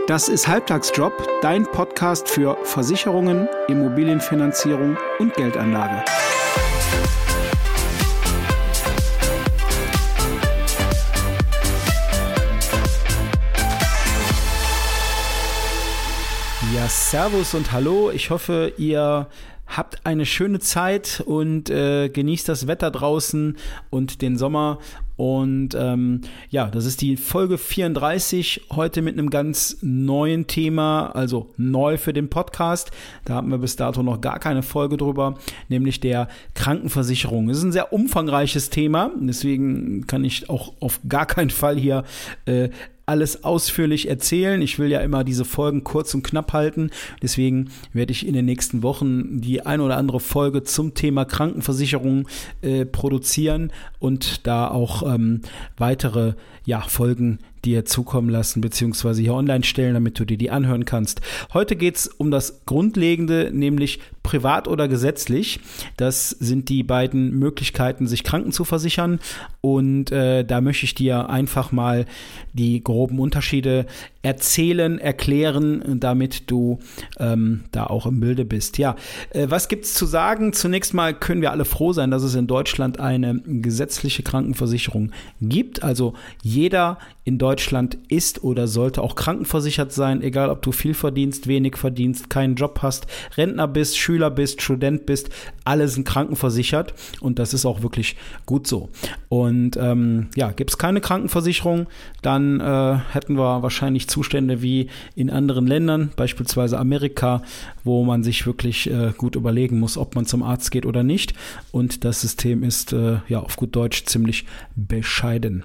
Das ist Halbtagsjob, dein Podcast für Versicherungen, Immobilienfinanzierung und Geldanlage. Ja, servus und hallo. Ich hoffe, ihr habt eine schöne Zeit und genießt das Wetter draußen und den Sommer. Und das ist die Folge 34, heute mit einem ganz neuen Thema, also neu für den Podcast. Da hatten wir bis dato noch gar keine Folge drüber, nämlich der Krankenversicherung. Es ist ein sehr umfangreiches Thema, deswegen kann ich auch auf gar keinen Fall hier alles ausführlich erzählen. Ich will ja immer diese Folgen kurz und knapp halten. Deswegen werde ich in den nächsten Wochen die ein oder andere Folge zum Thema Krankenversicherung produzieren und da auch weitere Folgen dir zukommen lassen, beziehungsweise hier online stellen, damit du dir die anhören kannst. Heute geht es um das Grundlegende, nämlich privat oder gesetzlich. Das sind die beiden Möglichkeiten, sich kranken zu versichern. Und da möchte ich dir einfach mal die groben Unterschiede erzählen, erklären, damit du da auch im Bilde bist. Ja, was gibt's zu sagen? Zunächst mal können wir alle froh sein, dass es in Deutschland eine gesetzliche Krankenversicherung gibt. Also jeder in Deutschland ist oder sollte auch krankenversichert sein, egal ob du viel verdienst, wenig verdienst, keinen Job hast, Rentner bist, Schüler bist, Student bist, alle sind krankenversichert und das ist auch wirklich gut so. Und gibt es keine Krankenversicherung, dann hätten wir wahrscheinlich Zustände wie in anderen Ländern, beispielsweise Amerika, wo man sich wirklich gut überlegen muss, ob man zum Arzt geht oder nicht. Und das System ist auf gut Deutsch ziemlich bescheiden.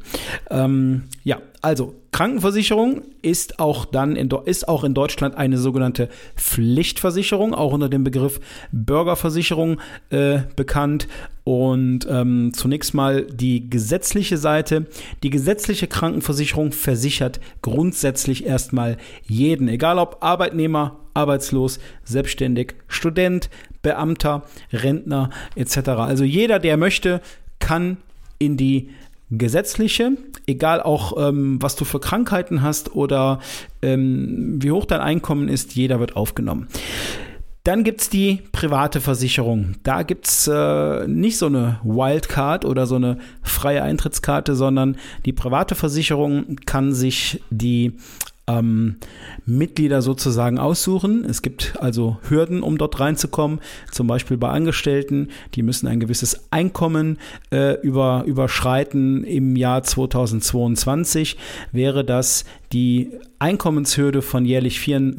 Also Krankenversicherung ist auch in Deutschland eine sogenannte Pflichtversicherung, auch unter dem Begriff Bürgerversicherung bekannt. Und zunächst mal die gesetzliche Seite. Die gesetzliche Krankenversicherung versichert grundsätzlich erstmal jeden, egal ob Arbeitnehmer, arbeitslos, selbstständig, Student, Beamter, Rentner etc. Also jeder, der möchte, kann in die gesetzliche, egal auch was du für Krankheiten hast oder wie hoch dein Einkommen ist, jeder wird aufgenommen. Dann gibt's die private Versicherung. Da gibt's nicht so eine Wildcard oder so eine freie Eintrittskarte, sondern die private Versicherung kann sich die Mitglieder sozusagen aussuchen. Es gibt also Hürden, um dort reinzukommen, zum Beispiel bei Angestellten, die müssen ein gewisses Einkommen überschreiten. Im Jahr 2022 wäre das die Einkommenshürde von jährlich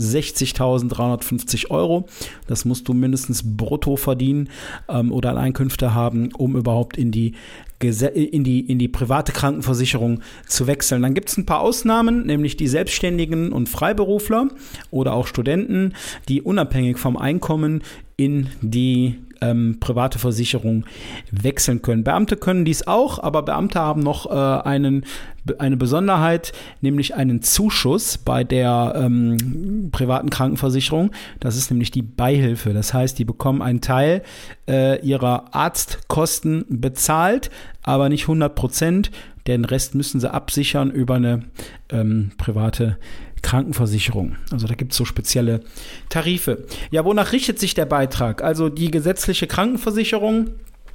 64.350 Euro. Das musst du mindestens brutto verdienen oder an Einkünfte haben, um überhaupt in die private Krankenversicherung zu wechseln. Dann gibt es ein paar Ausnahmen, nämlich die Selbstständigen und Freiberufler oder auch Studenten, die unabhängig vom Einkommen in die private Versicherung wechseln können. Beamte können dies auch, aber Beamte haben noch eine Besonderheit, nämlich einen Zuschuss bei der privaten Krankenversicherung. Das ist nämlich die Beihilfe. Das heißt, die bekommen einen Teil ihrer Arztkosten bezahlt, aber nicht 100%. Den Rest müssen sie absichern über eine private Krankenversicherung. Also da gibt es so spezielle Tarife. Ja, wonach richtet sich der Beitrag? Also die gesetzliche Krankenversicherung,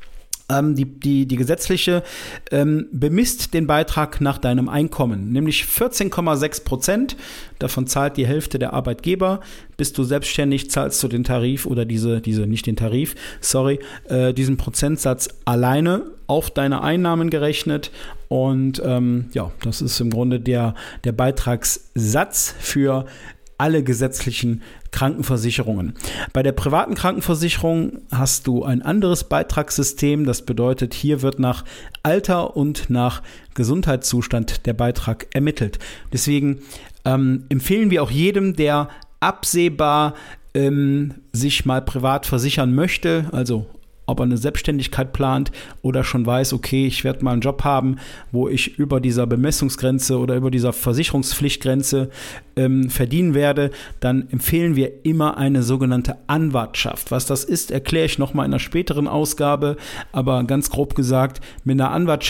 die gesetzliche bemisst den Beitrag nach deinem Einkommen, nämlich 14,6%. Davon zahlt die Hälfte der Arbeitgeber. Bist du selbstständig, zahlst du den Tarif oder nicht den Tarif, diesen Prozentsatz alleine auf deine Einnahmen gerechnet. Und das ist im Grunde der Beitragssatz für alle gesetzlichen Krankenversicherungen. Bei der privaten Krankenversicherung hast du ein anderes Beitragssystem. Das bedeutet, hier wird nach Alter und nach Gesundheitszustand der Beitrag ermittelt. Deswegen empfehlen wir auch jedem, der absehbar sich mal privat versichern möchte, also ob er eine Selbstständigkeit plant oder schon weiß, okay, ich werde mal einen Job haben, wo ich über dieser Bemessungsgrenze oder über dieser Versicherungspflichtgrenze verdienen werde, dann empfehlen wir immer eine sogenannte Anwartschaft. Was das ist, erkläre ich nochmal in einer späteren Ausgabe, aber ganz grob gesagt, mit einer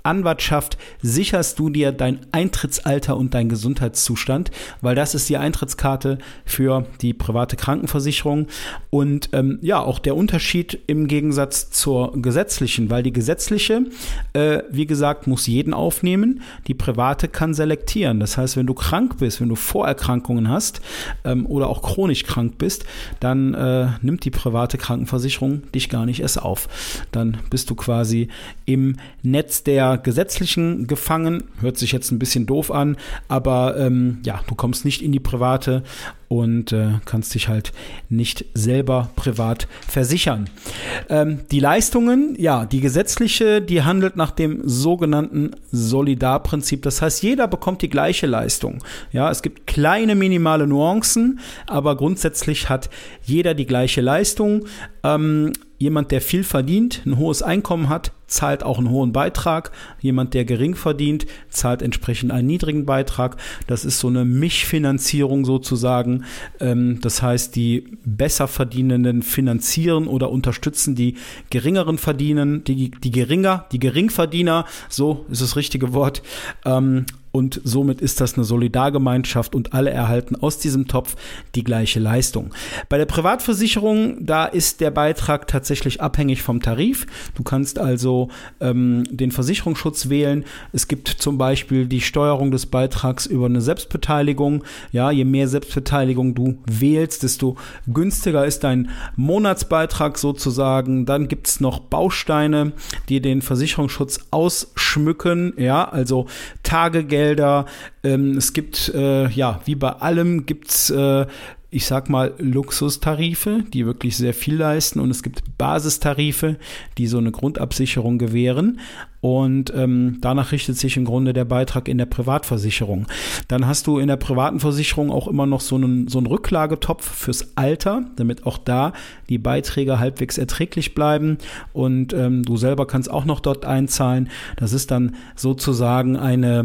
Anwartschaft sicherst du dir dein Eintrittsalter und dein Gesundheitszustand, weil das ist die Eintrittskarte für die private Krankenversicherung. Und auch der Unterschied im Gegensatz zur gesetzlichen, weil die gesetzliche, wie gesagt, muss jeden aufnehmen. Die private kann selektieren. Das heißt, wenn du krank bist, wenn du Vorerkrankungen hast oder auch chronisch krank bist, dann nimmt die private Krankenversicherung dich gar nicht erst auf. Dann bist du quasi im Netz der gesetzlichen gefangen. Hört sich jetzt ein bisschen doof an, aber du kommst nicht in die private und kannst dich halt nicht selber privat versichern. Die Leistungen, die gesetzliche, die handelt nach dem sogenannten Solidarprinzip. Das heißt, jeder bekommt die gleiche Leistung. Ja, es gibt kleine minimale Nuancen, aber grundsätzlich hat jeder die gleiche Leistung. Jemand, der viel verdient, ein hohes Einkommen hat, zahlt auch einen hohen Beitrag. Jemand, der gering verdient, zahlt entsprechend einen niedrigen Beitrag. Das ist so eine Mischfinanzierung sozusagen. Das heißt, die besser Verdienenden finanzieren oder unterstützen die geringeren Verdienen, die Geringverdiener, so ist das richtige Wort. Und somit ist das eine Solidargemeinschaft und alle erhalten aus diesem Topf die gleiche Leistung. Bei der Privatversicherung, da ist der Beitrag tatsächlich abhängig vom Tarif. Du kannst also den Versicherungsschutz wählen. Es gibt zum Beispiel die Steuerung des Beitrags über eine Selbstbeteiligung. Ja, je mehr Selbstbeteiligung du wählst, desto günstiger ist dein Monatsbeitrag sozusagen. Dann gibt es noch Bausteine, die den Versicherungsschutz ausschmücken. Ja, also Tagegeld. Es gibt, wie bei allem gibt's ich sag mal, Luxustarife, die wirklich sehr viel leisten, und es gibt Basistarife, die so eine Grundabsicherung gewähren. Und danach richtet sich im Grunde der Beitrag in der Privatversicherung. Dann hast du in der privaten Versicherung auch immer noch so einen Rücklagetopf fürs Alter, damit auch da die Beiträge halbwegs erträglich bleiben. Und du selber kannst auch noch dort einzahlen. Das ist dann sozusagen eine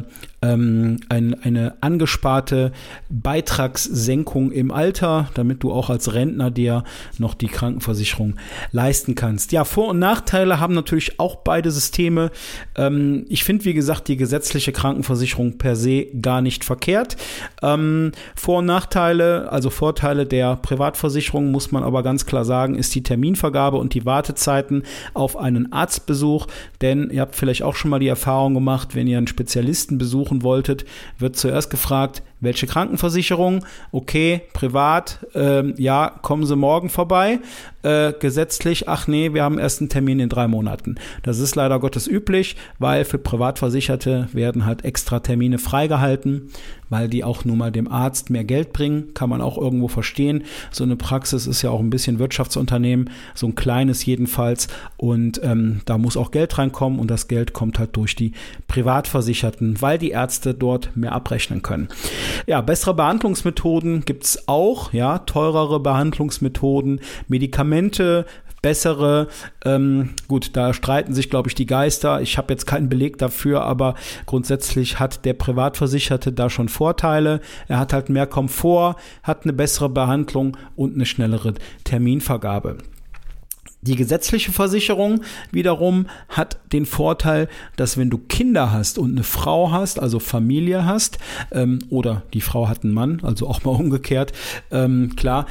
angesparte Beitragssenkung im Alter, damit du auch als Rentner dir noch die Krankenversicherung leisten kannst. Ja, Vor- und Nachteile haben natürlich auch beide Systeme. Ich finde, wie gesagt, die gesetzliche Krankenversicherung per se gar nicht verkehrt. Vor- und Nachteile, also Vorteile der Privatversicherung, muss man aber ganz klar sagen, ist die Terminvergabe und die Wartezeiten auf einen Arztbesuch. Denn ihr habt vielleicht auch schon mal die Erfahrung gemacht, wenn ihr einen Spezialisten besuchen wolltet, wird zuerst gefragt, welche Krankenversicherung? Okay, privat, kommen Sie morgen vorbei. Gesetzlich, ach nee, wir haben erst einen Termin in 3 Monaten. Das ist leider Gottes üblich, weil für Privatversicherte werden halt extra Termine freigehalten, weil die auch nun mal dem Arzt mehr Geld bringen, kann man auch irgendwo verstehen. So eine Praxis ist ja auch ein bisschen Wirtschaftsunternehmen, so ein kleines jedenfalls, und da muss auch Geld reinkommen, und das Geld kommt halt durch die Privatversicherten, weil die Ärzte dort mehr abrechnen können. Ja, bessere Behandlungsmethoden gibt's auch, ja, teurere Behandlungsmethoden, Medikamente, bessere, gut, da streiten sich, glaube ich, die Geister. Ich habe jetzt keinen Beleg dafür, aber grundsätzlich hat der Privatversicherte da schon Vorteile. Er hat halt mehr Komfort, hat eine bessere Behandlung und eine schnellere Terminvergabe. Die gesetzliche Versicherung wiederum hat den Vorteil, dass wenn du Kinder hast und eine Frau hast, also Familie hast, oder die Frau hat einen Mann, also auch mal umgekehrt, wenn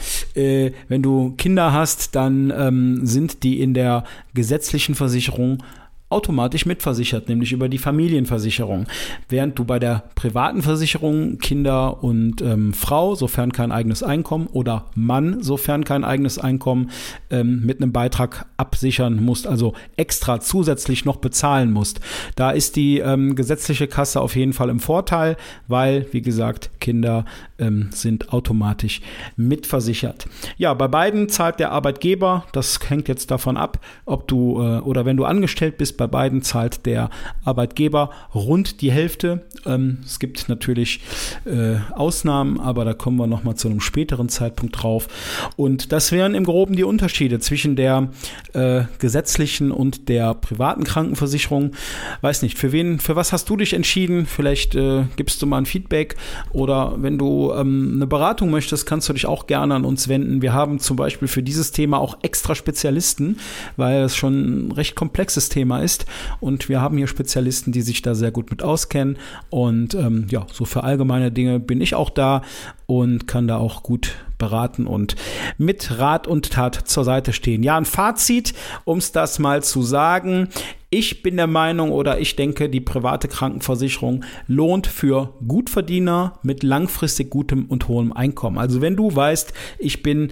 du Kinder hast, dann sind die in der gesetzlichen Versicherung automatisch mitversichert, nämlich über die Familienversicherung. Während du bei der privaten Versicherung Kinder und Frau, sofern kein eigenes Einkommen, oder Mann, sofern kein eigenes Einkommen, mit einem Beitrag absichern musst, also extra zusätzlich noch bezahlen musst. Da ist die gesetzliche Kasse auf jeden Fall im Vorteil, weil, wie gesagt, Kinder sind automatisch mitversichert. Ja, bei beiden zahlt der Arbeitgeber, das hängt jetzt davon ab, ob du oder wenn du angestellt bist, bei beiden zahlt der Arbeitgeber rund die Hälfte. Es gibt natürlich Ausnahmen, aber da kommen wir nochmal zu einem späteren Zeitpunkt drauf. Und das wären im Groben die Unterschiede zwischen der gesetzlichen und der privaten Krankenversicherung. Weiß nicht, für was hast du dich entschieden? Vielleicht gibst du mal ein Feedback, oder wenn du eine Beratung möchtest, kannst du dich auch gerne an uns wenden. Wir haben zum Beispiel für dieses Thema auch extra Spezialisten, weil es schon ein recht komplexes Thema ist. ist. Und wir haben hier Spezialisten, die sich da sehr gut mit auskennen. Und so für allgemeine Dinge bin ich auch da und kann da auch gut beraten und mit Rat und Tat zur Seite stehen. Ja, ein Fazit, um es das mal zu sagen. Ich bin der Meinung oder ich denke, die private Krankenversicherung lohnt für Gutverdiener mit langfristig gutem und hohem Einkommen. Also wenn du weißt, ich bin,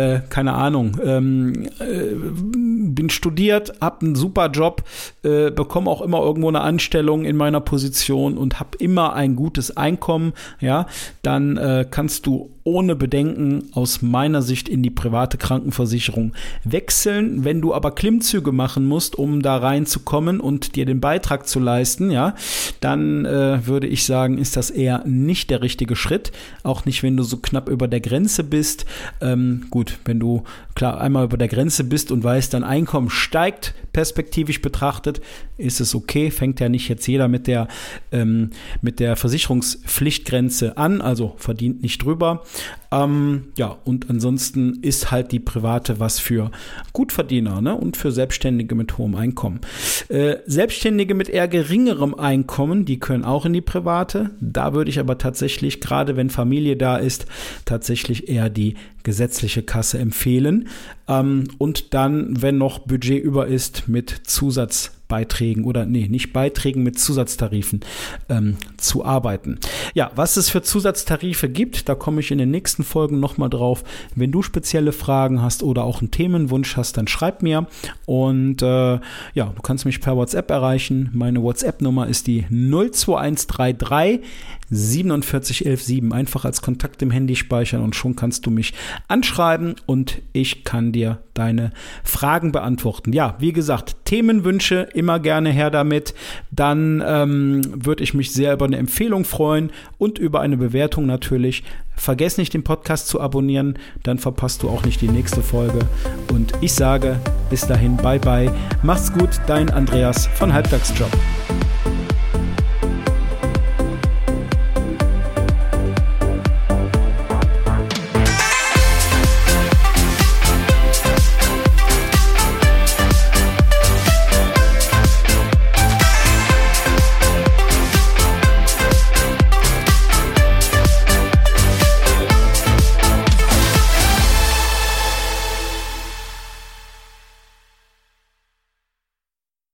bin studiert, habe einen super Job, bekomme auch immer irgendwo eine Anstellung in meiner Position und habe immer ein gutes Einkommen, ja, dann kannst du ohne Bedenken aus meiner Sicht in die private Krankenversicherung wechseln. Wenn du aber Klimmzüge machen musst, um da reinzukommen und dir den Beitrag zu leisten, ja, dann würde ich sagen, ist das eher nicht der richtige Schritt. Auch nicht, wenn du so knapp über der Grenze bist. Gut, wenn du klar einmal über der Grenze bist und weißt, dein Einkommen steigt, perspektivisch betrachtet, ist es okay. Fängt ja nicht jetzt jeder mit der Versicherungspflichtgrenze an, also verdient nicht drüber. Und ansonsten ist halt die private was für Gutverdiener, ne? Und für Selbstständige mit hohem Einkommen. Selbstständige mit eher geringerem Einkommen, die können auch in die private. Da würde ich aber tatsächlich, gerade wenn Familie da ist, tatsächlich eher die gesetzliche Kasse empfehlen. Und dann, wenn noch Budget über ist, mit Zusatzbeiträgen nicht Beiträgen, mit Zusatztarifen zu arbeiten. Ja, was es für Zusatztarife gibt, da komme ich in den nächsten Folgen nochmal drauf. Wenn du spezielle Fragen hast oder auch einen Themenwunsch hast, dann schreib mir. Und du kannst mich per WhatsApp erreichen. Meine WhatsApp-Nummer ist die 02133 47 11 7. Einfach als Kontakt im Handy speichern und schon kannst du mich anschreiben und ich kann dir deine Fragen beantworten. Ja, wie gesagt, Themenwünsche immer gerne her damit. Dann würde ich mich sehr über eine Empfehlung freuen und über eine Bewertung natürlich. Vergiss nicht, den Podcast zu abonnieren, dann verpasst du auch nicht die nächste Folge. Und ich sage bis dahin, bye bye. Mach's gut, dein Andreas von Halbtagsjob.